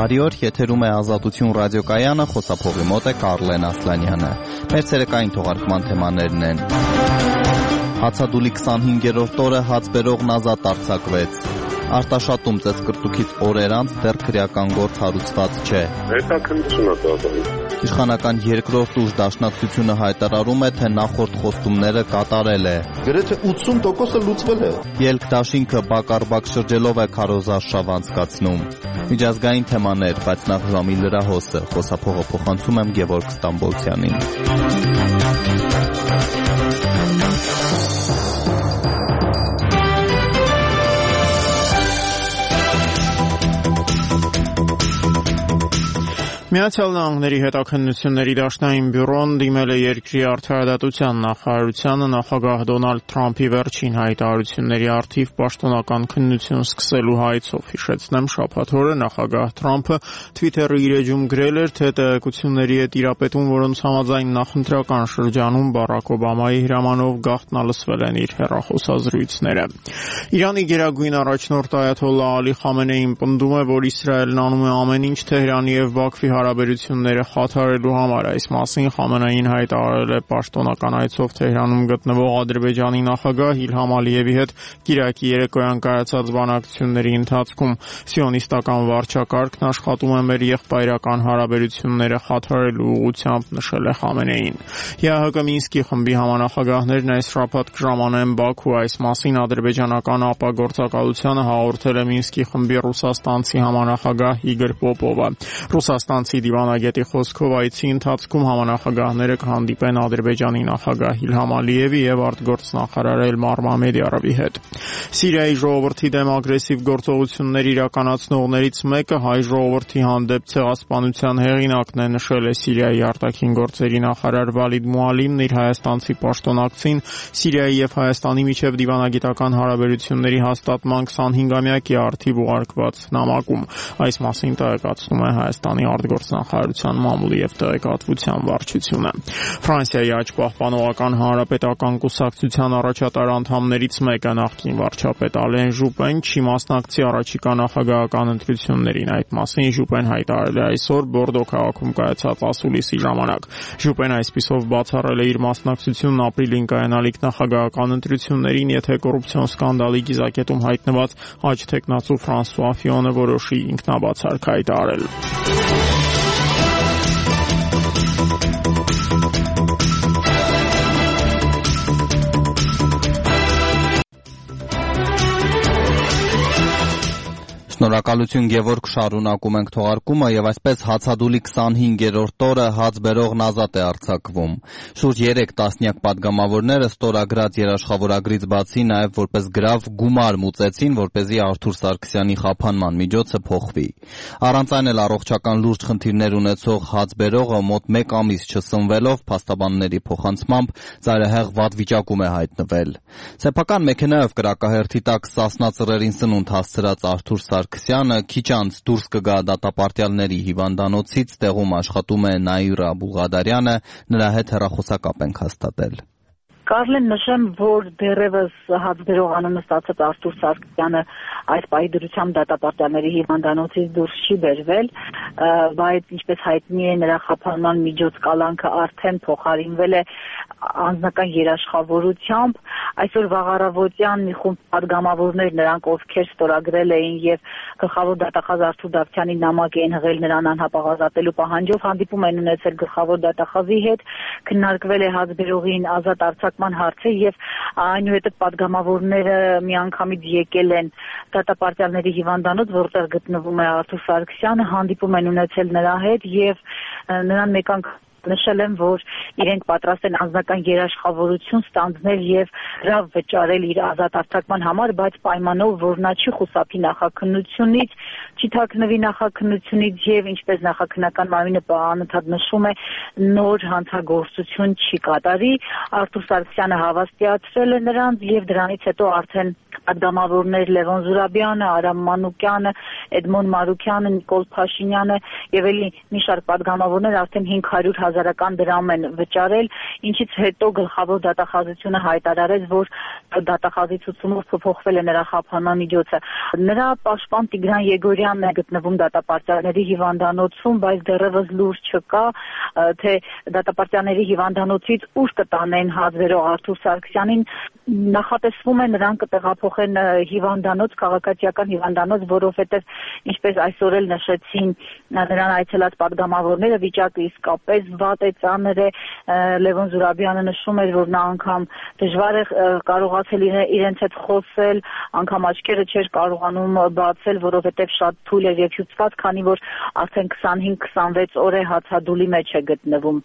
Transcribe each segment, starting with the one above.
Բարի օր, եթերում է Ազատություն ռադիոկայանը, խոսափողի մոտ է Կարլեն Ասլանյանը։ Մեր ցերեկային թողարկման թեմաներն են. Հացադուլի 25-րդ օրը հաց բերողն ազատ արձակվեց։ Արտաշատում ծեծկրտուքից օրեր անց դեռ քրեական գործ հարուցված չէ։ Հետաքննություն է դարձել։ Իշխանական երկրորդ ուժ դաշնակցությունը հայտարարում է, թե նախորդ խոստումները կատարել է։ Գրեթե 80%-ը լուծվել է։ Ելք դաշինքը բակ շրջելով է քարոզարշավ անցկացնում։ Միջազգային թեմաներ, բայց նախ ժամի լրահոսը, խոսափողը փոխանցում եմ Գևորգ Ստամբոլցյանին։ Միացյալ Նահանգների հետաքննությունների դաշնային բյուրոն դիմել է երկրի արդարադատության նախարարությանը նախագահ Դոնալդ Թրամփի վերջին հայտարարությունների առթիվ պաշտոնական քննություն սկսելու հայցով։ Հիշեցնեմ, շաբաթ օրը նախագահ Թրամփը Twitter-ի իր էջում գրել էր, թե տեղեկությունների է տիրապետում, որոնց համաձայն նախընտրական շրջանում Բարաք Օբամայի հրամանով գաղտնալսվել են իր հեռախոսազրույցները։ Իրանի գերագույն առաջնորդ Այաթոլլահ Ալի Խամենեին պնդում է, որ Իսրայելն անում է ամեն ինչ Թեհրանի եւ Բաքվի հարաբերությունները խաթարելու համար։ Այս մասին Խամենեին հայտարարել է պաշտոնական այցով Թեհրանում գտնվող Ադրբեջանի նախագահ Իլհամ Ալիևի հետ կիրակի երեկոյան կայացած բանակցությունների ընթացքում։ Սիոնիստական վարչակարգն աշխատում է մեր եղբայրական հարաբերությունները խաթարելու ուղղությամբ, նշել է Խամենեին։ ԵԱՀԿ Մինսկի խմբի համանախագահներն այս շաբաթ կժամանեն Բաքու։ Այս մասին ադրբեջանական ԱՊԱ հաղորդել է Մինսկի խմբի ռուսաստանցի համանախագահ Իգոր Պոպովը։ Ռուսաստանցի դիվանագետի խոսքով այցի ընթացքում համանախագահները կհանդիպեն Ադրբեջանի նախագահ Իլհամ Ալիևի եւ արտգործնախարար Էլմար Մամեդյարովի հետ։ Սիրիայի ժողովրդի դեմ ագրեսիվ գործողություններ իրականացնողներից մեկը հայ ժողովրդի հանդեպ ցեղասպանության հեղինակն է, նշել է Սիրիայի արտաքին գործերի նախարար Վալիդ Մուալիմն իր հայաստանցի պաշտոնակցին Սիրիայի եւ Հայաստանի միջև դիվանագիտական հարաբերությունների հաստատման 25-ամյակի առթիվ ուղարկված նամակում։ Այս մասին տեղեկացնում է Հայաստանի արտգործնախարարության մամուլի եւ տեղեկատվության վարչությունը։ Ֆրանսիայի աճ պահպանողական հանրապետական կուսակցության առաջատար անդամներից մեկը նախկին վարչապետ Ալեն Ժուպեն չի մասնակցի առաջիկա նախագահական ընտրություններին։ Այդ մասին Ժուպեն հայտարարել է այսօր Բորդո քաղաքում կայացած ասուլիսի ժամանակ։ Ժուպեն այսպիսով բացառել է իր մասնակցությունն ապրիլին կայանալիք նախագահական ընտրություններին, եթե կոռուպցիոն սկանդալի գիզակետում հայտնված աճ թեկնածու Ֆրանսուଆ Ֆիոնը որոշի ինքնաբացարք հայտարարել։ Շնորհակալություն Գևորգ, շարունակում ենք թողարկումը եւ այսպես հացադուլի 25-րդ օրը հաց բերողն ազատ է արձակվում։ Շուրջ 3 տասնյակ падգամավորները ստորագրած երաշխավորագրից բացի նաեւ որպես գրավ գումար մուծեցին, որպեսզի Արթուր Սարգսյանի խափանման միջոցը փոխվի։ Առանց այն էլ առողջական լուրջ խնդիրներ ունեցող հաց բերողը մոտ 1 ամիս չսնվելով փաստաբանների փոխանցմամբ ծայրահեղ վատ վիճակում է հայտնվել։ Սեփական մեքենայով կրակահերթի տակ Սասնա ծռերին սնունդ հասցրած Արթուր Սարգսյանը քիչ անց դուրս կգա դատապարտյալների հիվանդանոցից, տեղում աշխատում է Նաիրա Բուղադարյանը, նրա հետ հեռախոսակապ ենք հաստատել։ Կարլեն, նշեմ, որ դեռևս հաց բերող անունը ստացած Արթուր Սարգսյանը այս պահի դրությամբ դատապարտյալների հիվանդանոցից դուրս չի բերվել, բայց ինչպես հայտնի է, նրա խափանման միջոց կալանքը արդեն փոխարինվել է անձնական երաշխավորությամբ։ Այսօր վաղ առավոտյան մի խումբ падգամավորներ, նրանք ովքեր ստորագրել էին եւ գլխավոր դատախազ Արթուր Դավթյանի նամակ էին հղել նրան անհապաղ ազատելու պահանջով, հանդիպում են ունեցել գլխավոր դատախազի հետ, քննարկվել է հաց բերողին ազատ արձակման հարցը եւ այնուհետեւ падգամավորները միանգամից եկել են դատապարտյալների հիվանդանոց, որտեղ գտնվում է Արթուր Սարգսյանը, հանդիպում են ունեցել նրա հետ եւ նրան մեկ անգամ նշել եմ, որ իրենք պատրաստ են անձնական երաշխավորություն ստանձնել եւ հրավ վճարել իր ազատ արձակման համար, բայց պայմանով, որ նա չի խուսափի նախաքննությունից, չի թաքնվի նախաքննությունից եւ ինչպես նախաքննական մարմինը անընդհատ նշում է, նոր հանցագործություն չի կատարի։ Արթուր Սարգսյանը հավաստիացրել է նրանց եւ դրանից հետո արդեն Պատգամավորներ Լևոն Զուրաբյանը, Արամ Մանուկյանը, Էդմոն Մարուկյանը, Նիկոլ Փաշինյանը եւ էլի մի շարք պատգամավորներ արդեն 500,000 դրամ են վճարել, ինչից հետո գլխավոր դատախազությունը հայտարարեց, որ դատախազի ցուցումով փոփոխվել է նրա խաբանման միջոցը։ Նրա պաշտպան Տիգրան Եգորյանն է գտնվում դատապարտյալների հիվանդանոցում, բայց դեռևս լուր չկա, թե դատապարտյալների հիվանդանոցից ուր կտանեն հազվերող Արթուր Սարգսյանին, նախատեսվում է նրան կտեղափոխեն հիվանդանոց, քաղաքացիական հիվանդանոց, որովհետև ինչպես այսօր էլ նշեցին նրան այցելած պատգամավորները, վիճակը իսկապես վատ է, ծանր է։ Լևոն Զուրաբյանը նշում էր, որ նա անգամ դժվար է կարողացել իրենց հետ խոսել, անգամ աչքերը չէր կարողանում բացել, որովհետև շատ թույլ էր եւ հյուծված, քանի որ արդեն 25-26 օր է հացադուլի մեջ է գտնվում։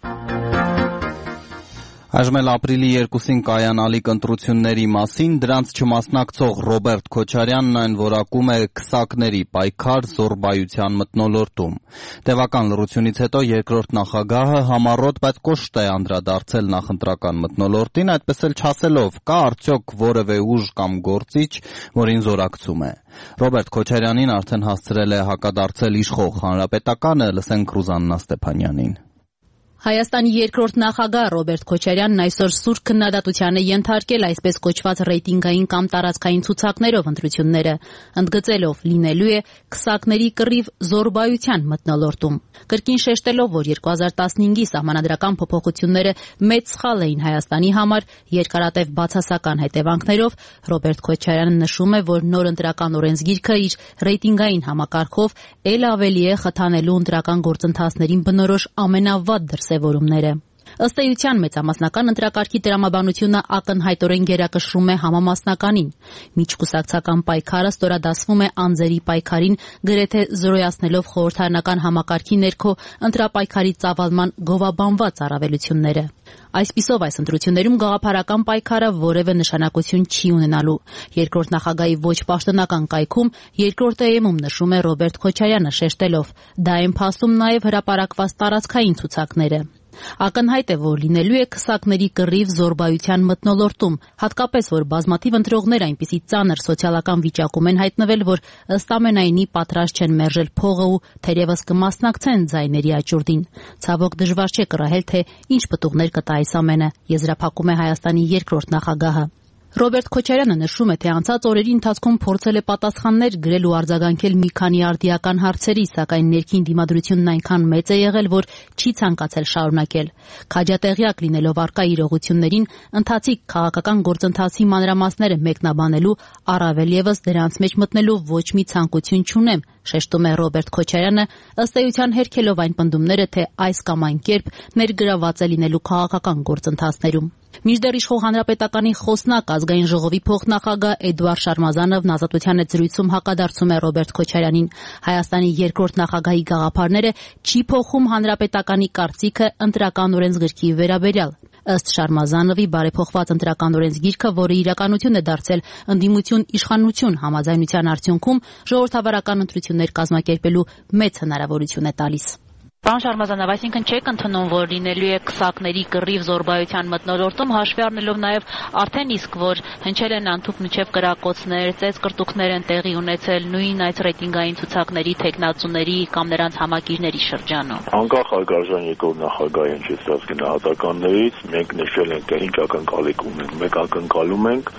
Այժմ էլ ապրիլի 2-ին կայանալիք ընտրությունների մասին դրանց չմասնակցող Ռոբերտ Քոչարյանն այն որակում է քսակների պայքար զոռբայության մթնոլորտում։ Տևական լռությունից հետո երկրորդ նախագահը համառոտ, բայց կոշտ է անդրադարձել նախընտրական մթնոլորտին, այդպես էլ չասելով, կա արդյոք որևէ ուժ կամ գործիչ, որին զորակցում է։ Ռոբերտ Քոչարյանին արդեն հասցրել է հակադարձել իշխող Հանրապետականը, լսենք Ռուզաննա Ստեփանյանին։ Հայաստանի երկրորդ նախագահ Ռոբերտ Քոչարյանն այսօր սուր քննադատության է ենթարկել այսպես կոչված ռեյտինգային կամ տարածքային ցուցակներով ընտրությունները, ընդգծելով լինելու է քսակների կռիվ զոռբայության մթնոլորտում։ Կրկին շեշտելով, որ 2015-ի սահմանադրական փոփոխությունները մեծ սխալ էին Հայաստանի համար երկարատև բացասական հետևանքներով, Ռոբերտ Քոչարյանը նշում է, որ նոր ընտրական օրենսգիրքը իր ռեյտինգային համակարգով ել ավելի է խթանելու ընտրական գործընթացներին բնորոշ ամենավատ դրսևորումները։ Ըստ էության մեծամասնական ընտրակարգի տրամաբանությունը ակնհայտորեն գերակշռում է համամասնականին։ Միջկուսակցական պայքարը ստորադասվում է անձերի պայքարին, գրեթե զրոյացնելով խորհրդարանական համակարգի ներքո ընտրապայքարի ծավալման գովաբանված առավելությունները։ Այսպիսով այս ընտրություններում գաղափարական պայքարը որևէ նշանակություն չի ունենալու։ Երկրորդ նախագահի ոչ պաշտոնական կայքում երկրորդ ԵՄ-ում նշում է Ռոբերտ Քոչարյանը շեշտելով. դա են փաստում նաև հրապարակված տարածքային ցուցակները։ Ակնհայտ է, որ լինելու է քսակների կռիվ զոռբայության մթնոլորտում, հատկապես որ բազմաթիվ ընտրողներ այնպիսի ծանր սոցիալական վիճակում են հայտնվել, որ ըստ ամենայնի պատրաստ չեն մերժել փողը ու թերևս կմասնակցեն ձայների աճուրդին։ Ցավոք դժվար չէ կռահել, թե ինչ պտուղներ կտա այս ամենը, եզրափակում է Հայաստանի երկրորդ նախագահը։ Ռոբերտ Քոչարյանը նշում է, թե անցած օրերի ընթացքում փորձել է պատասխաններ գրել ու արձագանքել մի քանի արդիական հարցերի, սակայն ներքին դիմադրությունն այնքան մեծ է եղել, որ չի ցանկացել շարունակել։ Քաջատեղյակ լինելով առկա իրողություններին, ընթացիկ քաղաքական գործընթացի մանրամասները մեկնաբանելու, առավել ևս դրանց մեջ մտնելու ոչ մի ցանկություն չունեմ, շեշտում է Ռոբերտ Քոչարյանը, ըստ էության հերքելով այն պնդումները, թե այս կամ այն կերպ ներգրավված է լինելու քաղաքական գործընթացներում։ Մինչդեռ իշխող Հանրապետականի խոսնակ ազգային ժողովի փոխնախագահ Էդուարդ Շարմազանովն Ազատության հետ զրույցում հակադարձում է Ռոբերտ Քոչարյանին։ Հայաստանի երկրորդ նախագահի գաղափարները չի փոխում Հանրապետականի կարծիքը ընտրական օրենսգրքի վերաբերյալ։ Ըստ Շարմազանովի բարեփոխված ընտրական օրենսգիրքը, որը իրականություն է դարձել ընդդիմություն-իշխանություն համաձայնության արդյունքում, ժողովրդավարական ընտրություններ կազմակերպելու մեծ հնարավորություն է տալիս։ Պարոն Շարմազանով, այսինքն չեք ընդունում, որ լինելու է քսակների կռիվ զոռբայության մթնոլորտում, հաշվի առնելով նաև արդեն իսկ, որ հնչել են անթուփ միջև կրակոցներ, ծեծկրտուկներ են տեղի ունեցել նույն այս ռեյտինգային ցուցակների թեկնածուների կամ նրանց համակիրների շրջանում։ Անկախ հարգարժան երկրորդ նախագահի հնչեցրած գնահատականներից մենք նշել ենք, թե ինչ ակնկալիք ունենք։ Մեկ ակնկալում ենք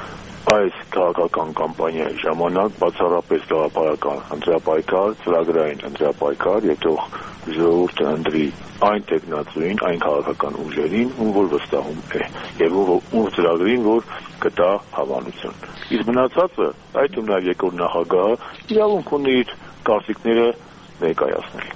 այս քաղաքական կամպանիայի ժամանակ բացառապես գաղափարական ընտրապայքար, ծրագրային ընտրապայքար, եւ թող ժողովուրդը ընտրի այն տեխնացուին, այն քաղաքական ուժերին, ում որ վստահում է, եւ ում ծրագրին, որ կտա հավանություն։ Իսկ մնացածը, այդ ու նաեւ երկրորդ նախագահը իրավունք ունի իր կարծիքները ներկայացնել։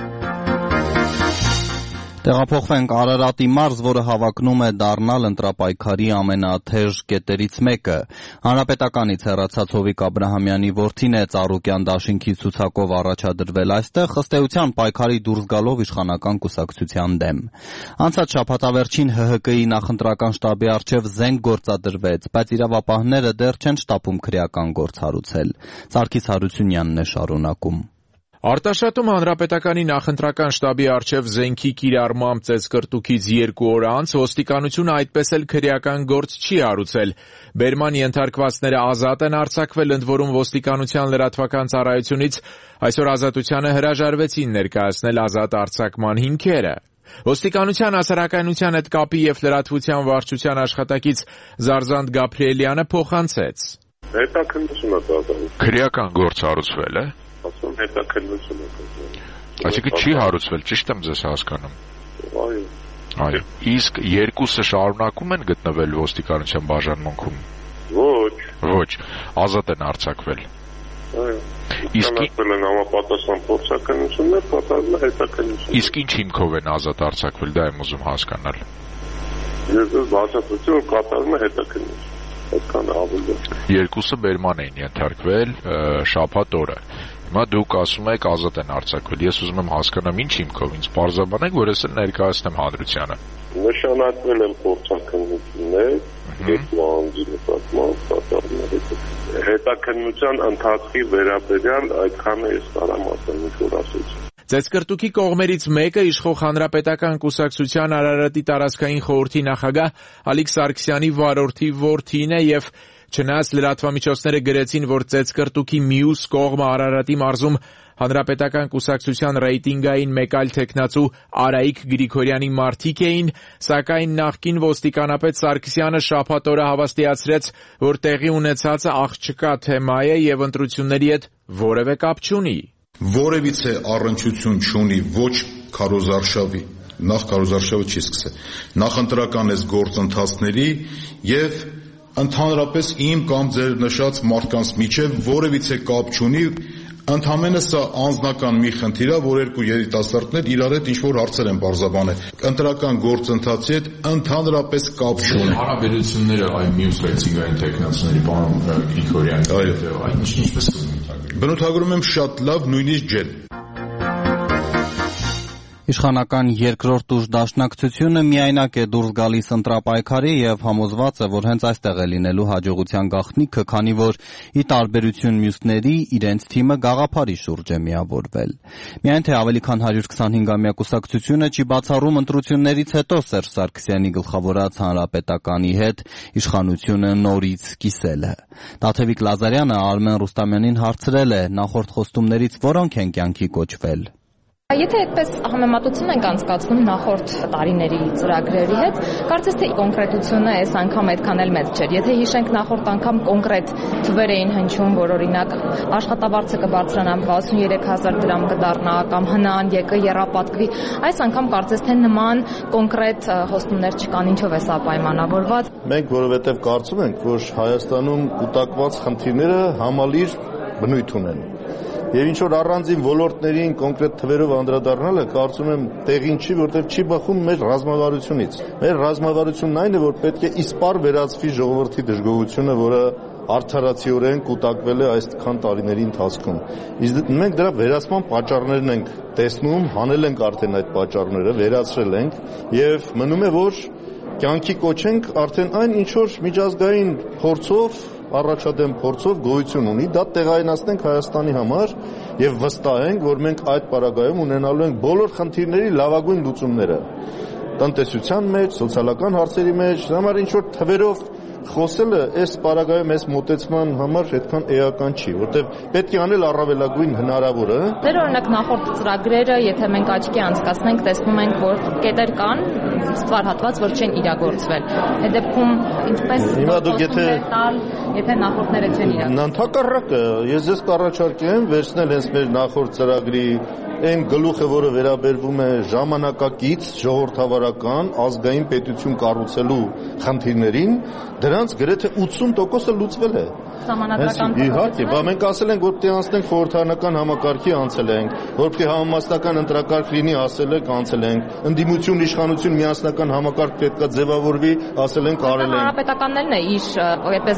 Տեղափոխվենք Արարատի մարզ, որը հավակնում է դառնալ ընտրապայքարի ամենաթեժ կետերից մեկը։ Հանրապետականից հեռացած Հովիկ Աբրահամյանի որդին է Ծառուկյան դաշինքի ցուցակով առաջադրվել այստեղ, ըստ էության պայքարի դուրս գալով իշխանական կուսակցության դեմ։ Անցած շաբաթավերջին ՀՀԿ-ի նախընտրական շտաբի առջև զենք գործադրվեց, բայց իրավապահները դեռ չեն շտապում քրեական գործ հարուցել։ Սարգիս Հարությունյանն է շարունակում։ Արտաշատում հանրապետականի նախընտրական շտաբի առջև զենքի կիրառմամբ ծեծկրտուքից 2 օր անց ոստիկանությունը այդպես էլ քրեական գործ չի հարուցել։ Բերման ենթարկվածները ազատ են արձակվել, ընդ որում ոստիկանության լրատվական ծառայությունից այսօր Ազատությանը հրաժարվեցին ներկայացնել ազատ արձակման հիմքերը։ Ոստիկանության հասարակայնության հետ կապի եւ լրատվության վարչության աշխատակից Զարզանտ Գաբրիելյանը փոխանցեց. Հետաքննությունը դարձել։ Քրեական գործ հարուցվել է։ Հետաքննությունը։ Այսինքն չի հարուցվել, ճիշտ եմ ձեզ հասկանում։ Այո։ Իսկ երկուսը շարունակում են գտնվել ոստիկանության բաժանմունքում։ Ոչ, ազատ են արձակվել։ Այո։ Իսկ են համապատասխան փորձականություններ, պատահել հետաքննություն։ Իսկ ինչ հիմքով են ազատ արձակվել, դա եմ ուզում հասկանալ։ Ես բացատրեցի, որ կատարվում է հետաքննություն։ Այդքան ավելի։ Երկուսը բերման էին ենթարկվել շաբաթ օրը։ Հիմա դուք ասում եք ազատ են արձակվել։ Ես ուզում եմ հասկանամ ինչ հիմքով, ինձ պարզաբանեք, որ ես էլ ներկայացնեմ հանրությանը։ Նշանակվել են փորձականություններ, երկուանգի նկատմամբ կատարումների հետաքննության ընթացքի վերաբերյալ այդքանը ես կարամ ասել, ինչ որ ասեցի։ Ծեծկրտուքի կողմերից մեկը իշխող Հանրապետական կուսակցության Արարատի տարածքային խորհրդի նախագահ Ալիկ Սարգսյանի վարորդի որդին է եւ չնայած լրատվամիջոցները գրեցին, որ ծեծկրտուքի մյուս կողմը Արարատի մարզում Հանրապետական կուսակցության ռեյտինգային մեկ այլ թեկնածու Արայիկ Գրիգորյանի մարդիկ էին, սակայն նախկին ոստիկանապետ Սարգսյանը շաբաթ օրը հավաստիացրեց, որ տեղի ունեցածը աղջկա թեմա է եւ ընտրությունների հետ որևէ կապ չունի։ Որևիցե առնչություն չունի ոչ քարոզարշավի, նախ քարոզարշավը չի սկսել, նախընտրական այս գործընթացների եւ ընդհանրապես իմ կամ ձեր նշած մարդկանց միջև որևիցե կապ չունի, ընդհանրապես սա անձնական մի խնդիր է, որ երկու երիտասարդներ իրար հետ ինչ-որ հարցեր են պարզաբանել։ Ընտրական գործընթացի հետ ընդհանրապես կապ չունի։ Հարաբերությունները այ մյուս ռեյտինգային տեխնացիների պարոն Գրիգորյանի հետ ինչպես բնութագրում եմ շատ լավ, նույնիսկ ջեր։ Իշխանական երկրորդ ուժ դաշնակցությունը միայնակ է դուրս գալիս ընտրապայքարի եւ համոզված է, որ հենց այստեղ է լինելու հաջողության գաղտնիքը, քանի որ ի տարբերություն մյուսների իրենց թիմը գաղափարի շուրջ է միավորվել։ Միայն թե ավելի քան 125-ամյա կուսակցությունը չի բացառում ընտրություններից հետո Սերժ Սարգսյանի գլխավորած Հանրապետականի հետ իշխանությունը նորից կիսելը։ Տաթևիկ Լազարյանը Արմեն Ռուստամյանին հարցրել է նախորդ խոստումներից որոնք են կյանքի կոչվել։ Եթե այդպես համեմատություն ենք անցկացնում նախորդ տարիների ծրագրերի հետ, կարծես թե կոնկրետությունը այս անգամ այդքան էլ մեծ չէր։ Եթե հիշենք նախորդ անգամ կոնկրետ թվեր էին հնչում, որ օրինակ աշխատավարձը կբարձրանա 63,000 դրամ կդառնա կամ հնան եկը եռապատկվի, այս անգամ կարծես թե նման կոնկրետ խոստումներ չկան, ինչով է սա պայմանավորված։ Մենք որովհետև կարծում ենք, որ Հայաստանում կուտակված խնդիրները համալիր բնույթ ունեն։ Եվ ինչ որ առանձին ոլորտներին կոնկրետ թվերով անդրադառնալը կարծում եմ տեղին չի, որտեղ չի բխում մեր ռազմավարությունից։ Մեր ռազմավարությունն այն է, որ պետք է իսպառ վերածվի ժողովրդի դժգոհությունը, որը արդարացիորեն կուտակվել է այսքան տարիների ընթացքում։ Իսկ մենք դրա վերացման պատճառներն ենք տեսնում, հանել ենք արդեն այդ պատճառները, վերացրել ենք եւ մնում է որ կյանքի կոչենք արդեն այն ինչ որ միջազգային փորձով առաջադեմ փորձով գոյություն ունի, դա տեղայնացնենք Հայաստանի համար եւ վստահ ենք, որ մենք այդ պարագայում ունենալու ենք բոլոր խնդիրների լավագույն լուծումները։ Տնտեսության մեջ, սոցիալական հարցերի մեջ, համար ինչ որ թվերով խոսելը այս պարագայում այս մոտեցման համար այդքան էական չի, որտեղ պետք է անել առավելագույն հնարավորը։ Դեր օրինակ նախորդ ծրագրերը, եթե մենք աչքի անցկացնենք, տեսնում ենք, որ կետեր կան, ստվար հատված, որ չեն իրագործվել։ Այդ դեպքում ինչպես հիմա դուք եթե նախորդները չեն իրագործվել։ Ընդհակառակը, ես ձեզ կառաջարկեմ վերցնել հենց մեր նախորդ ծրագրի այն գլուխը, որը վերաբերվում է ժամանակակից ժողովրդավարական ազգային պետություն կառուցելու խնդիրներին, դրանց գրեթե 80%-ը լուծվել է։ Իհարկե, մենք ասել ենք, որ պետք է անցնենք խորհրդարանական համակարգի, անցել ենք, որ պետք է համամասնական ընտրակարգ լինի, ասել ենք, անցել ենք, ընդդիմություն, իշխանություն, միասնական համակարգ պետք է ձևավորվի, ասել ենք, արել ենք։ Հանրապետականներն է իր այդպես գլխավոր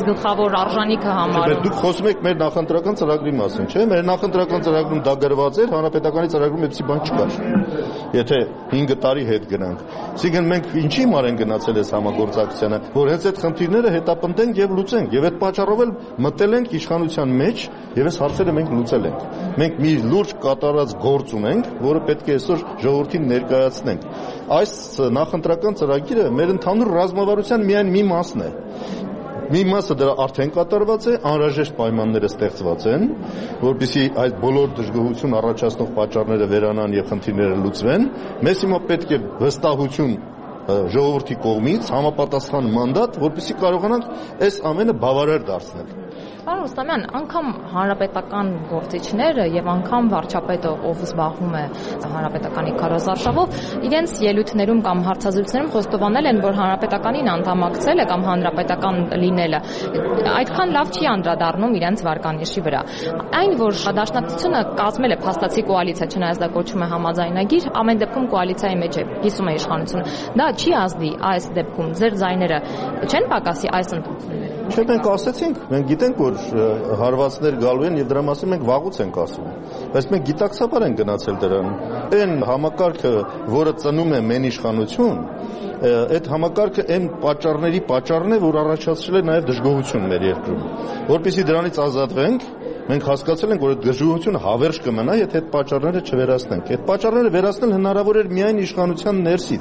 որ արժանիքը համարում։ Դուք խոսում եք մեր նախընտրական ծրագրի մասին, չէ՞։ Մեր նախընտրական ծրագրում դա գրված էր, հանրապետականի ծրագրում այդպիսի բան չկար։ Եթե 5 տարի հետ գնանք։ Այսինքն մենք ինչի համար են գնացել այս համագործակցությանը, որ հենց այդ խնդիրները հետապնդենք եւ լուծենք, եւ այդ պատճառով էլ մտել ենք իշխանության մեջ եւ այս հարցերը մենք լուծել ենք։ Մենք մի լուրջ կատարած գործ ունենք, որը պետք է այսօր ժողովրդին ներկայացնենք։ Այս նախընտրական ծրագիրը մեր ընդհանուր ռազմավարության միայն մի մասն է։ Մի մասը դրա արդեն կատարված է, անհրաժեշտ պայմանները ստեղծված են, որպեսզի այդ բոլոր դժգոհություն առաջացնող պատճառները վերանան եւ խնդիրները լուծվեն։ Մեզ հիմա պետք է վստահություն ժողովրդի կողմից, համապատասխան մանդատ, որպեսզի կարողանանք այս ամենը բավարար դարձնել։ Պարոն Ռուստամյան, անգամ հանրապետական գործիչները եւ անգամ վարչապետը, ով զբաղվում է հանրապետականի քարոզարշավով, իրենց ելույթներում կամ հարցազրույցներում խոստովանել են, որ հանրապետականին անդամակցելը կամ հանրապետական լինելը այդքան լավ չի անդրադառնում իրենց վարկանիշի վրա։ Այն, որ դաշնակցությունը կազմել է փաստացի կոալիցիա, չնայած դա կոչվում է համաձայնագիր, ամեն դեպքում կոալիցիայի մեջ է, կիսում է իշխանությունը։ Դա չի ազդի այս դեպքում ձեր ձայները չեն պակասի այս ընտրություններին։ Չէ, մենք ասացինք, մենք գիտենք, որ հարվածներ գալու են եւ դրա մասին մենք վաղուց ենք ասում։ Բայց մենք գիտակցաբար ենք գնացել դրան։ Այն համակարգը, որը ծնում է մեն իշխանություն, այդ համակարգը այն պատճառների պատճառն է, որ առաջացրել է նաեւ դժգոհություն մեր երկրում։ Որպեսզի դրանից ազատվենք, մենք հասկացել ենք, որ այդ դժգոհությունը հավերժ կմնա, եթե այդ պատճառները չվերացնենք։ Այդ պատճառները վերացնել հնարավոր էր միայն իշխանության ներսից։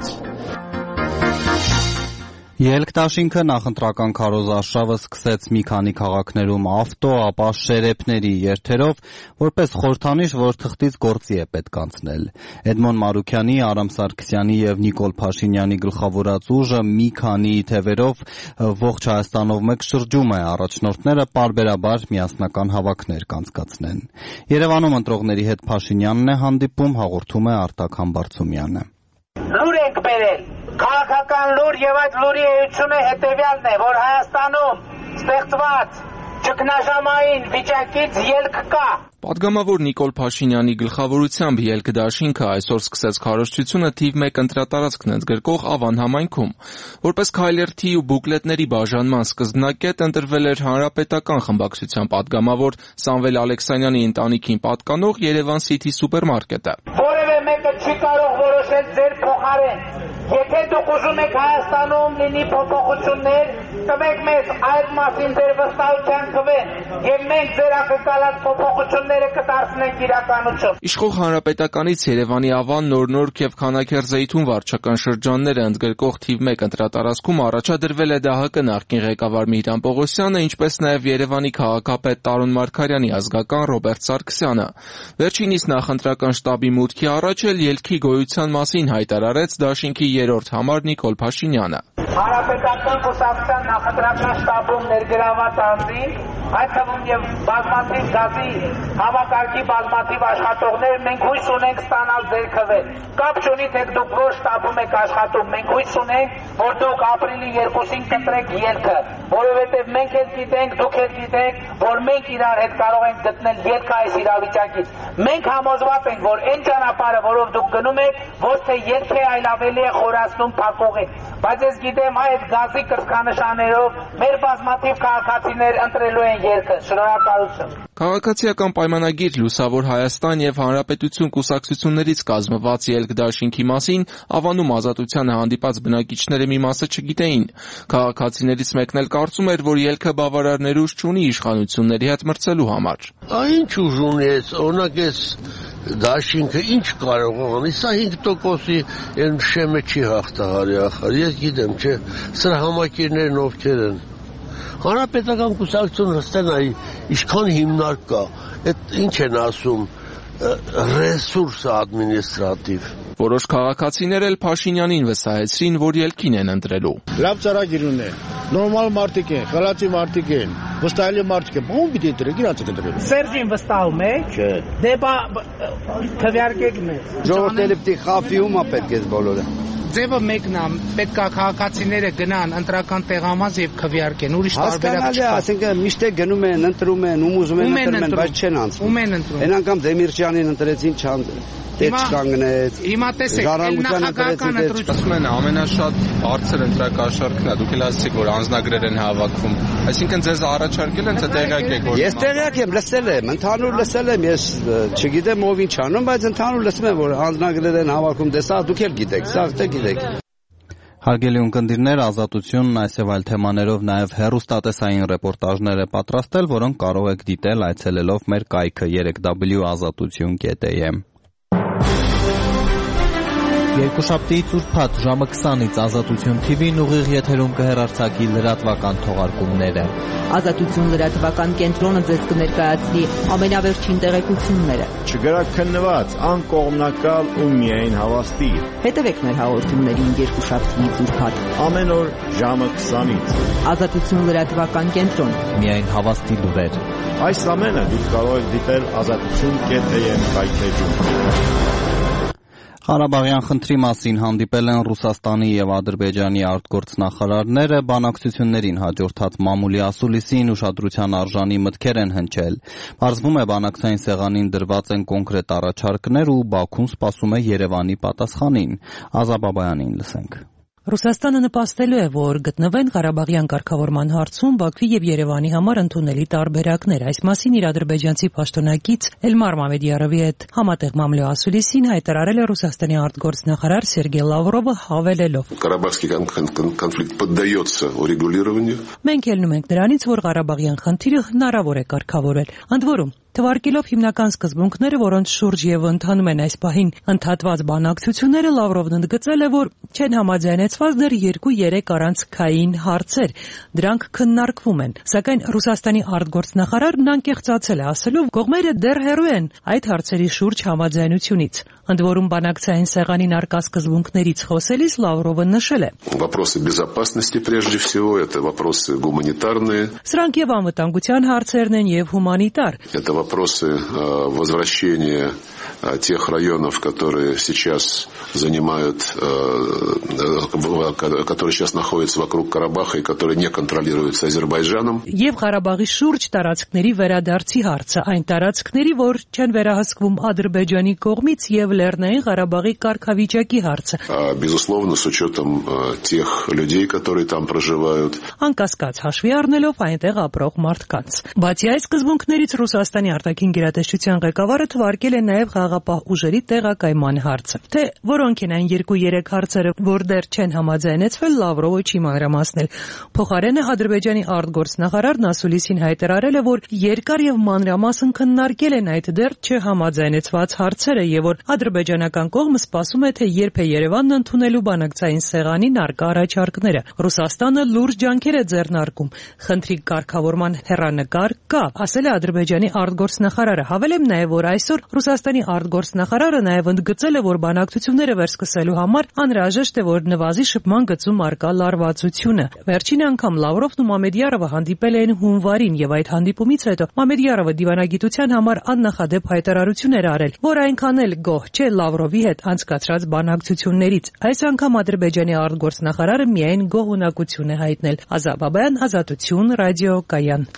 Ելք դաշինքը նախընտրական քարոզարշավը սկսեց մի քանի քաղաքներում ավտո, ապա շերեփների երթերով, որպես խորհրդանիշ, որ թղթից գործի է պետք անցնել։ Էդմոն Մարուքյանի, Արամ Սարգսյանի եւ Նիկոլ Փաշինյանի գլխավորած ուժը մի քանի թևերով ողջ Հայաստանով մեկ շրջում է, առաջնորդները պարբերաբար միասնական հավաքներ կանցկացնեն։ Երևանում ընտրողների հետ Փաշինյանն է հանդիպում, հաղորդում է Արտակ Համբարձումյանը։ Լուր ենք բերել, քաղաքական լուր եւ այդ լուրի էությունը հետեւյալն է, որ Հայաստանում ստեղծված ճգնաժամային վիճակից ելք կա։ Պատգամավոր Նիկոլ Փաշինյանի գլխավորությամբ ելք դաշինքը այսօր սկսեց քարոզչությունը թիվ 1 ընտրատարածքն ընդգրկող Ավան համայնքում։ Որպես քայլերթի ու բուկլետների բաժանման սկզբնակետ ընտրվել էր հանրապետական խմբակցության պատգամավոր Սամվել Ալեքսանյանի ընտանիքին պատկանող Երևան City սուպերմարկետը։ Որևէ մեկը չի կարող որոշել ձեր փոխարեն։ Եթե դուք ուզում եք Հայաստանում լինի փոփոխություններ, տվեք մեզ այդ մասին ձեր վստահության կվեն, եւ մենք ձեր ակնկալած փոփոխությունները կդարձնենք իրականություն։ Իշխող հանրապետականից Երևանի Ավան, Նորնորք եւ Քանաքեռ-Զեյթուն վարչական շրջանները ընդգրկող թիվ 1 ընտրատարածքում առաջադրվել է ԴՀԿ նախկին ղեկավար Միհրան Պողոսյանը, ինչպես նաեւ Երևանի քաղաքապետ Տարոն Մարգարյանի ազգական Ռոբերտ Սարգսյանը։ Վերջինիս նախընտրական շտաբի մուտքի առաջ էլ ելքի գոյության մասին հայտարարեց դաշինքի երրորդ համար Նիկոլ Փաշինյանը։ Հանրապետական կուսակցության նախընտրական շտաբում ներգրաված անձին, այդ թվում եւ բազմաթիվ գազի համակարգի բազմաթիվ աշխատողներ, մենք հույս ունենք ստանալ ձեր քվեն։ Կապ չունի թե դուք որ շտաբում եք աշխատում, մենք հույս ունենք, որ դուք ապրիլի 2-ին կընտրեք ելքը, որովհետեւ մենք էլ գիտենք, դուք էլ գիտեք, որ մենք իրար հետ կարող ենք գտնել ելքը այս իրավիճակից։ Մենք համոզված ենք, որ այն ճանապարհը, որով դուք գնում եք, ոչ թե ելք է, այլ ավելի է խորացնում փակողին։ Բայց ես գիտեմ այդ գազի կրծքանշաններով մեր բազմաթիվ քաղաքացիներ ընտրելու են ելքը։ Շնորհակալություն։ Քաղաքացիական պայմանագիր Լուսավոր Հայաստան եւ Հանրապետություն կուսակցություններից կազմված ելք դաշինքի մասին Ավանում ազատությանը հանդիպած բնակիչները մի մասը չգիտեին։ Քաղաքացիներից մեկն էլ կարծում էր, որ ելքը բավարար ներուժ չունի իշխանությունների հետ մրցելու համար։ Ինչ ուժ ունի, օրինակ էս դաշինքը ինչ կարող է անի, սա 5%-ի այն շեմը չի հաղթահարի ախր, ես գիտեմ, չէ, սրա համակիրներն ովքեր են։ Հանրապետական կուսակցությունը հստեն այ ինչքան հիմնարկ կա, այդ ինչ են ասում, ռեսուրսը ադմինիստրատիվ։ Որոշ քաղաքացիներ էլ Փաշինյանին վստահեցրին, որ ելքին են ընտրելու։ Լավ ծրագիր ունեն, նորմալ մարդիկ են, խելացի մարդիկ են, վստահելի մարդիկ են, ո՞ւմ պիտի ընտրեք, իրանց եք ընտրելու։ Սերժին վստահում եք։ Չէ։ Դեպա քվեարկեք մեզ։ Ժողովուրդը պիտի խափի ումա պետք է բոլորը։ Ձևը մեկն է, պետք է քաղաքացիները գնան ընտրական տեղամաս եւ քվեարկեն, ուրիշ տարբերակ չկա։ Ասենք միշտ գնում են, ընտրում են, ում ուզում են ընտրում են, բայց չեն անցնում։ Ում են ընտրում։ Այն անգամ Դեմիրճյանին ընտրեցին, դե չկանգնեց։ Հիմա տեսեք, նախագահական ընտրությունն ամենաշատ բարձր ընտրակաշառքն է, դուք էլ ասացիք, որ անձնագրեր են հավաքվում։ Այսինքն ձեզ առաջարկել են, թե տեղյակ եք որ։ Ես տեղյակ եմ, լսել եմ, ընդհանուր լսել եմ, ես չգիտեմ ով ինչ անում, բայց ընդհանուր լսում եմ, որ անձնագրեր են հավաքում, դե սա դուք էլ գիտեք, սա դե գիտեք։ Հարգելի ունկնդիրներ, Ազատությունն այս եւ այլ թեմաներով նաեւ հեռուստատեսային ռեպորտաժներ է պատրաստել, որոնք կարող եք դիտել այցելելով մեր կայքը 3w.azatutun.am։ Երկուշաբթիից ուրբաթ ժամը 20-ից Ազատություն TV-ն ուղիղ եթերում կհեռարձակի լրատվական թողարկումները։ Ազատություն լրատվական կենտրոնը ձեզ կներկայացնի ամենավերջին տեղեկությունները։ Չգրակ քննված, անկողմնակալ ու միայն հավաստիր։ Հետևեք մեր հաղորդումներին երկուշաբթիից ուրբաթ ամեն օր ժամը 20-ից։ Ազատություն լրատվական կենտրոն։ Միայն հավաստի լուրեր։ Այս ամենը դուք կարող եք դիտել azatutun.am կայքեջում։ Ղարաբաղյան խնդրի մասին հանդիպել են Ռուսաստանի եւ Ադրբեջանի արտգործնախարարները, բանակցություններին հաջորդած մամուլի ասուլիսին ուշադրության արժանի մտքեր են հնչել։ Պարզվում է բանակցային սեղանին դրված են կոնկրետ առաջարկներ ու Բաքուն սպասում է Երևանի պատասխանին։ Ազաբաբայանին լսենք։ Ռուսաստանը նպաստելու է, որ գտնվեն Ղարաբաղյան կարգավորման հարցում Բաքվի եւ Երևանի համար ընդունելի տարբերակներ։ Այս մասին իր ադրբեջանցի պաշտոնակից Էլմար Մամեդիարովի հետ համատեղ մամուլի ասուլիսին հայտարարել է Ռուսաստանի արտգործնախարար Սերգեյ Լավրովը հավելելով. Ղարաբաղский конфликт поддается урегулированию. Մենք ելնում ենք նրանից, որ Ղարաբաղյան խնդիրը հնարավոր է կարգավորել։ Ընդ որում Թվարկելով հիմնական սկզբունքները, որոնց շուրջ եւ ընթանում են այս պահին ընդհատված բանակցությունները, Լավրովն ընդգծել է, որ չեն համաձայնեցված դեռ 2-3 առանցքային հարցեր, դրանք քննարկվում են, սակայն Ռուսաստանի արտգործնախարարն անկեղծացել է, ասելով, կողմերը դեռ հեռու են այդ հարցերի շուրջ համաձայնությունից։ Ընդ որում բանակցային սեղանին արկա սկզբունքներից խոսելիս Լավրովը նշել է. Вопросы безопасности прежде всего, это вопросы гуманитарные. Սրանք եւ անվտանգության հարցերն են եւ հումանիտար. Это вопросы возвращения тех районов, которые сейчас занимают, которые сейчас находятся вокруг Карабаха и которые не контролируются Азербайджаном. Եվ Ղարաբաղի շուրջ տարածքների վերադարձի հարցը, այն տարածքների, որ չեն վերահսկվում Ադրբեջանի կողմից եւ Լեռնային Ղարաբաղի կարգավիճակի հարցը. Безусловно, с учетом тех людей, которые там проживают. Անկասկած հաշվի առնելով այնտեղ ապրող մարդկանց. Բացի այս սկզբունքներից Ռուսաստանի արտաքին գերատեսչության ղեկավարը թվարկել է նաեւ խաղապահ ուժերի տեղակայման հարցը։ Թե որոնք են այն 2-3 հարցերը, որ դեռ չեն համաձայնեցվել, Լավրովը չի մանրամասնել։ Փոխարենը Ադրբեջանի արտգործնախարարն ասուլիսին հայտարարել է, որ երկար եւ մանրամասն քննարկել են այդ դեռ չհամաձայնեցված հարցերը եւ որ ադրբեջանական կողմը սպասում է, թե երբ է Երևանն ընդունելու բանակցային սեղանին արկա առաջարկները։ Ռուսաստանը լուրջ ջանքեր է ձեռնարկում։ Խնդրի կարգավորման հեռանկար կա, ասել է Ադրբեջանի արտգործնախարարը։ Հավելեմ նաեւ, որ այսօր Ռուսաստանի արտգործնախարարը նաեւ ընդգծել է, որ բանակցությունները վերսկսելու համար անհրաժեշտ է, որ նվազի շփման գծում արկա լարվածությունը։ Վերջին անգամ Լավրովն ու Մամեդիարովը հանդիպել էին հունվարին եւ այդ հանդիպումից հետո Մամեդիարովը դիվանագիտության համար աննախադեպ հայտարարություն էր արել, որ այնքան էլ գոհ չէ Լավրովի հետ անցկացրած բանակցություններից։ Այս անգամ Ադրբեջանի արտգործնախարարը միայն գոհունակություն է հայտնել։ Ազաբաբայան, Ազատություն, ռադիոկայան։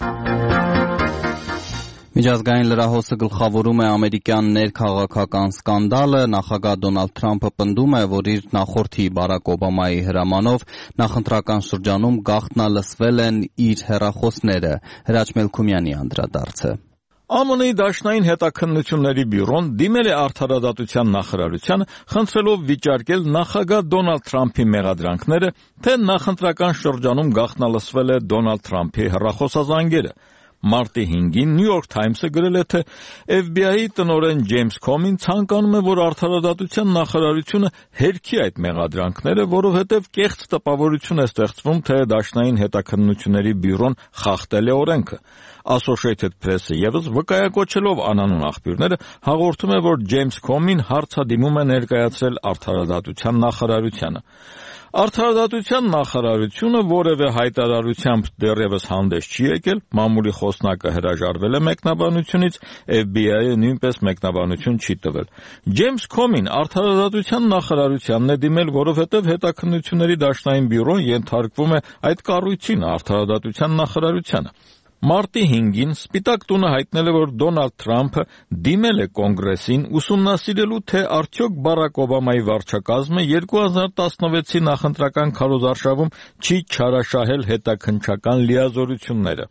Միջազգային լրահոսը գլխավորում է ամերիկյան ներքաղաքական սկանդալը, նախագահ Դոնալդ Թրամփը պնդում է, որ իր նախորդի Բարակ Օբամայի հրամանով նախընտրական շրջանում գաղտնալսվել են իր հեռախոսները։ Հրաչ Մելքումյանի անդրադարձը։ ԱՄՆ-ի դաշնային հետաքննությունների բյուրոն դիմել է արդարադատության նախարարությանը, խնդրելով վիճարկել նախագահ Դոնալդ Թրամփի մեղադրանքները, թե նախընտրական շրջանում գաղտնալսվել է Դոնալդ Թրամփի հեռախոսազանգերը։ Մարտի 5-ին New York Times-ը գրել է, թե FBI-ի տնօրեն Ջեյմս Քոմին ցանկանում է, որ արդարադատության նախարարությունը հերքի այդ մեղադրանքները, որովհետև կեղծ տպավորություն է ստեղծվում, թե դաշնային հետաքննությունների բյուրոն խախտել է օրենքը։ Associated Press-ը եւս վկայակոչելով անանուն աղբյուրները հաղորդում է, որ Ջեյմս Քոմին հարցադիմում է ներկայացրել արդարադատության նախարարությանը։ Արդարադատության նախարարությունը որևէ հայտարարությամբ դեռևս հանդես չի եկել, մամուլի խոսնակը հրաժարվել է մեկնաբանությունից, FBI-ը նույնպես մեկնաբանություն չի տվել։ Ջեյմս Քոմին արդարադատության նախարարությանն է դիմել, որովհետև հետաքննությունների դաշնային բյուրոն ենթարկվում է այդ կառույցին, արդարադատության նախարարությանը։ Մարտի 5-ին Սպիտակ տունը հայտնել է, որ Դոնալդ Թրամփը դիմել է կոնգրեսին ուսումնասիրելու, թե արդյոք Բարակ Օբամայի վարչակազմը 2016-ի նախընտրական քարոզարշավում չի չարաշահել հետաքննչական լիազորությունները։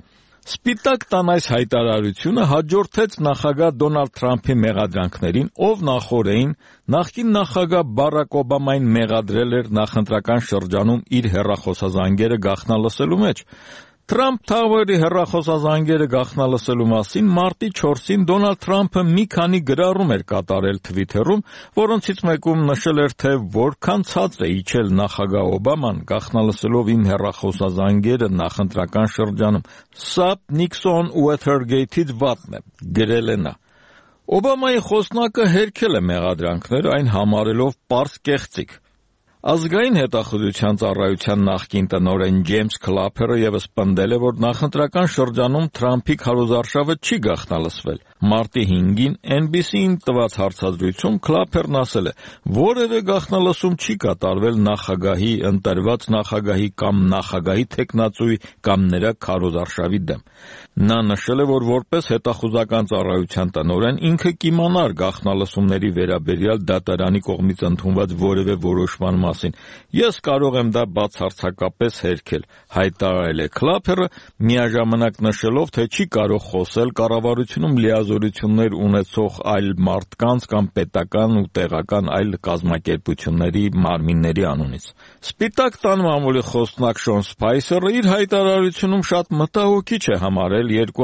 Սպիտակ տան այս հայտարարությունը հաջորդեց նախագահ Դոնալդ Թրամփի մեղադրանքներին, ով նախորդին նախկին նախագահ Բարակ Օբամային մեղադրել էր նախընտրական շրջանում իր հեռախոսազանգերը գաղտնալսելու մեջ։ Թրամփ Թավերի հեռախոսազանգերը գաղտնալսելու մասին մարտի 4-ին Դոնալդ Թրամփը մի քանի գրառում էր կատարել Թվիթերում, որոնցից մեկում նշել էր, թե որքան ցածր է իջել նախագահ Օբաման գաղտնալսելով իմ հեռախոսազանգերը նախընտրական շրջանում։ Սա Նիքսոն Ուեթերգեյթից վատն է, գրել է նա։ Օբամայի խոսնակը հերքել է մեղադրանքները, այն համարելով պարզ կեղծիք։ Ազգային հետախուզության ծառայության նախկին տնօրեն Ջեյմս Քլափերը ևս պնդել է, որ նախընտրական շրջանում Թրամփի քարոզարշավը չի գաղտնալսվել։ Մարտի 5-ին NBC-ին տված հարցազրույցում Քլափերն ասել է, որևէ գաղտնալսում չի կատարվել նախագահի, ընտրված նախագահի կամ նախագահի թեկնածուի կամ նրա քարոզարշավի դեմ։ Նա նշել է, որ որպես հետախուզական ծառայության տնօրեն ինքը կիմանար գաղտնալսումների վերաբերյալ դատարանի կողմից ընդունված որևէ որոշման մասին։ Ես կարող եմ դա բացարձակապես հերքել, հայտարարել է Քլափերը, միաժամանակ նշելով, թե չի կարող խոսել կառավարությունում լիազորություններ ունեցող այլ մարդկանց կամ պետական ու տեղական այլ կազմակերպությունների մարմինների անունից։ Սպիտակ տան մամուլի խոսնակ Շոն Սփայսերը իր հայտարարությունում շատ մտահոգիչ է համարել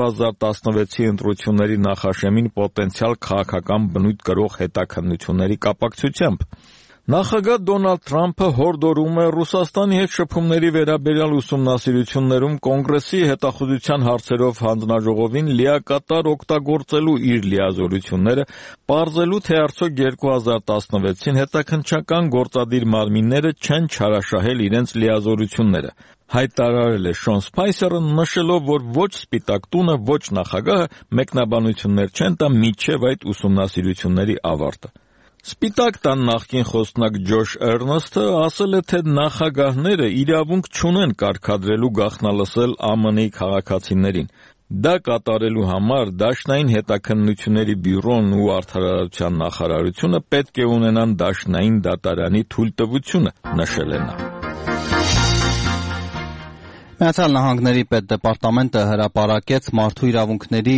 2016-ի ընտրությունների նախաշեմին պոտենցիալ քաղաքական բնույթ կրող հետաքննությունների կապակցությամբ։ Նախագահ Դոնալդ Թրամփը հորդորում է Ռուսաստանի հետ շփումների վերաբերյալ ուսումնասիրություններում Կոնգրեսի հետախուզության հարցերով հանձնաժողովին լիակատար օգտագործելու իր լիազորությունները, պարզելու թե արդյոք 2016-ին հետաքննչական գործադիր մարմինները չեն չարաշահել իրենց լիազորությունները։ Հայտարարել է Շոն Սփայսերը, նշելով, որ ոչ Սպիտակ տունը, ոչ նախագահը մեկնաբանություններ չեն տա մինչև այդ ուսումնասիրությունների ավարտը։ Սպիտակ տան նախկին խոսնակ Ջոշ Էրնստը ասել է, թե նախագահները իրավունք չունեն կարգադրելու գաղտնալսել ԱՄՆ-ի քաղաքացիներին։ Դա կատարելու համար Դաշնային հետաքննությունների բյուրոն ու Արդարադատության նախարարությունը պետք է ունենան Դաշնային դատարանի թույլտվությունը, նշել է նա։ Միացյալ Նահանգների պետդեպարտամենտը հրապարակեց Մարդու իրավունքների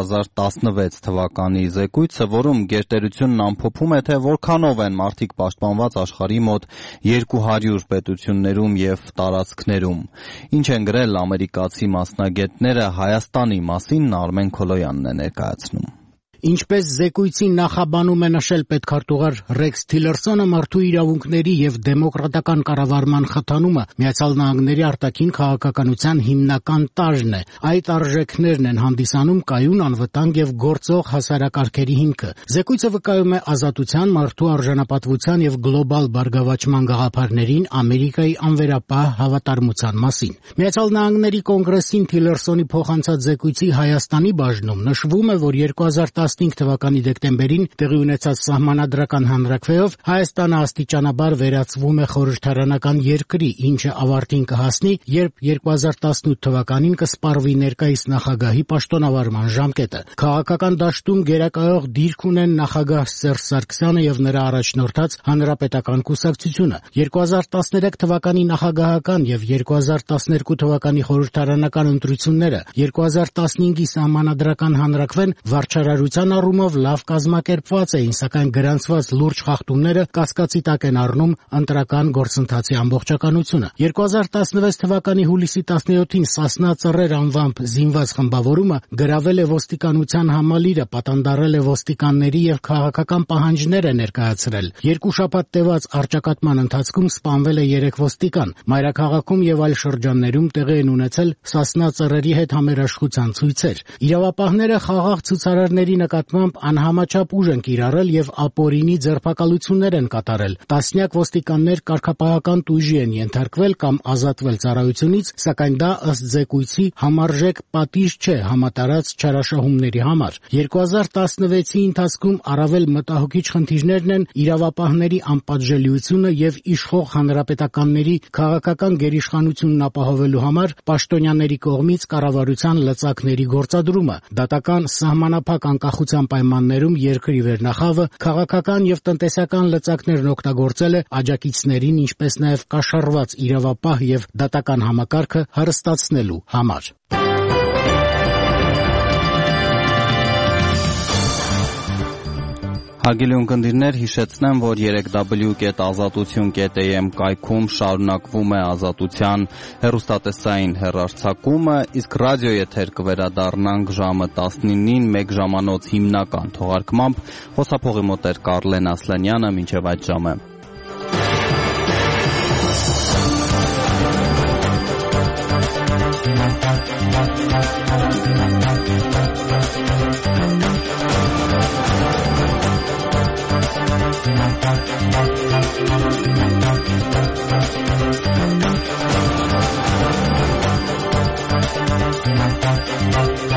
2016 թվականի զեկույցը, որում գերտերությունն ամփոփում է, թե որքանով են մարդիկ պաշտպանված աշխարհի մոտ 200 պետություններում եւ տարածքներում։ Ինչ են գրել ամերիկացի մասնագետները Հայաստանի մասին, Արմեն Քոլոյանն է ներկայացնում։ Ինչպես զեկույցին նախաբանում է նշել պետքարտուղար Ռեքս Թիլերսոնը, մարդու իրավունքների եւ դեմոկրատական կառավարման խթանումը Միացյալ Նահանգների արտաքին քաղաքականության հիմնական տարրն է։ Այդ արժեքներն են հանդիսանում կայուն, անվտանգ եւ գործող հասարակարգերի հիմքը։ Զեկույցը վկայում է ազատության, մարդու արժանապատվության եւ գլոբալ բարգավաճման գաղափարներին Ամերիկայի անվերապահ հավատարմության մասին։ Միացյալ Նահանգների կոնգրեսին Թիլերսոնի փոխանցած զեկույցի Հայաստանի բաժնում նշվում է, որ 2015 թվականի դեկտեմբերին տեղի ունեցած սահմանադրական հանրաքվեով Հայաստանը աստիճանաբար վերածվում է խորհրդարանական երկրի, ինչը ավարտին կհասնի, երբ 2018 թվականին կսպառվի ներկայիս նախագահի պաշտոնավարման ժամկետը։ Քաղաքական դաշտում գերակայող դիրք ունեն նախագահ Սերժ Սարգսյանը եւ նրա առաջնորդած Հանրապետական կուսակցությունը։ 2013 թվականի նախագահական եւ 2012 թվականի խորհրդարանական ընտրությունները, 2015-ի սահմանադրական հանրաքվեն վարչարարության առումով լավ կազմակերպված էին, սակայն գրանցված լուրջ խախտումները կասկածի տակ են առնում ընտրական գործընթացի ամբողջականությունը։ 2016 թվականի հուլիսի 17-ին Սասնա ծռեր անվամբ զինված խմբավորումը գրավել է ոստիկանության համալիրը, պատանդարել է ոստիկանների եւ քաղաքական պահանջներ է ներկայացրել։ 2 շաբաթ տևած առճակատման ընթացքում սպանվել է 3 ոստիկան։ Մայրաքաղաքում եւ այլ շրջաններում տեղի են ունեցել Սասնա ծռերի հետ համերաշխության ցույցեր։ Իրավապահները խաղաղ ցուցարարների նկատմամբ անհամաչափ ուժ են կիրառել եւ ապօրինի ձերբակալություններ են կատարել։ Տասնյակ ոստիկաններ կարգապահական տույժի են ենթարկվել կամ ազատվել ծառայությունից, սակայն դա ըստ զեկույցի համարժեք պատիժ չէ համատարած չարաշահումների համար։ 2016-ի ընթացքում առավել մտահոգիչ խնդիրներն են իրավապահների անպատժելիությունը եւ իշխող հանրապետականների քաղաքական գերիշխանությունն ապահովելու համար պաշտոնյաների կողմից կառավարության լծակների գործադրումը, դատական սահմանափակ անկախության պայմաններում երկրի վերնախավը, քաղաքական եւ տնտեսական լծակներն օգտագործել է աջակիցներին, ինչպես նաեւ կաշառված իրավապահ եւ դատական համակարգը հարստացնելու համար։ Հարգելի ունկնդիրներ, հիշեցնեմ, որ 3w.azatutun.am կայքում շարունակվում է Ազատության հեռուստատեսային հեռարձակումը, իսկ ռադիո եթեր կվերադառնանք ժամը 19-ին 1 ժամանոց հիմնական թողարկմամբ։ Խոսափողի մոտ էր Կարլեն Ասլանյանը, մինչև այդ ժամը։ We'll be right back.